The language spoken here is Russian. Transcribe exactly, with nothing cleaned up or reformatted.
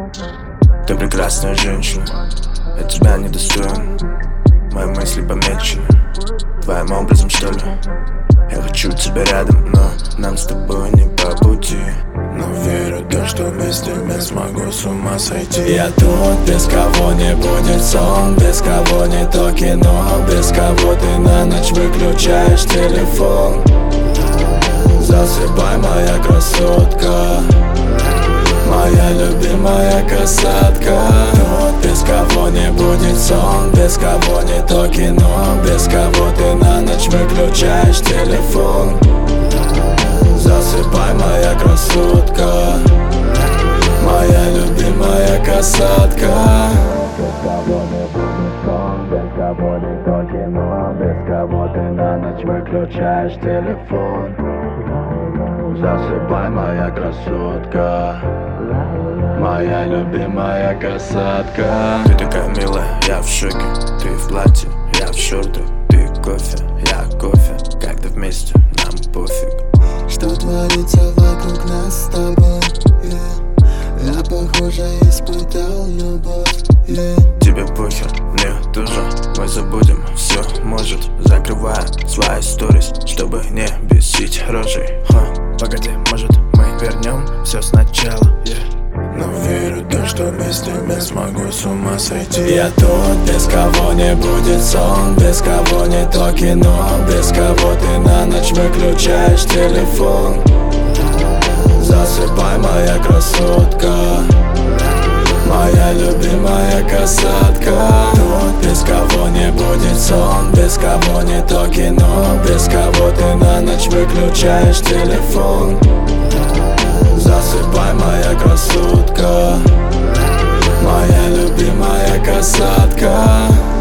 Ты прекрасная женщина, я тебя недостоин. Мои мысли помечены твоим образом, что ли? Я хочу тебя рядом, но нам с тобой не по пути. Но верю в то, что вместе я смогу с ума сойти. Я тут, без кого не будет сон, без кого не то кино, без кого ты на ночь выключаешь телефон. Засыпай, моя красотка, моя любимая касатка. Тут без кого не будет сон, без кого не то кино, без кого ты на ночь выключаешь телефон. Засыпай, моя красотка, моя любимая касатка. Без кого не будет сон, без кого не то кино, без кого ты на ночь выключаешь телефон. Засыпай, моя красотка, моя любимая касатка. Ты такая милая, я в шоке. Ты в платье, я в шортах. Ты кофе, я кофе. Когда вместе, нам пофиг. Что творится вокруг нас с тобой, yeah. Я, похоже, испытал любовь, yeah. Тебе похер, мне тоже. Мы забудем все, может. Закрывая свои сторис, чтобы не бесить рожей. Ха. Погоди, может мы вернем все сначала, yeah. Но верю в то, что вместе я смогу с ума сойти. Я тут, без кого не будет сон, без кого не то кино, без кого ты на ночь выключаешь телефон. Засыпай, моя красотка, моя любимая касатка. Тут без кого не будет сон, без кого не то кино, без кого ты на ночь выключаешь телефон. Засыпай, моя красотка, моя любимая касатка.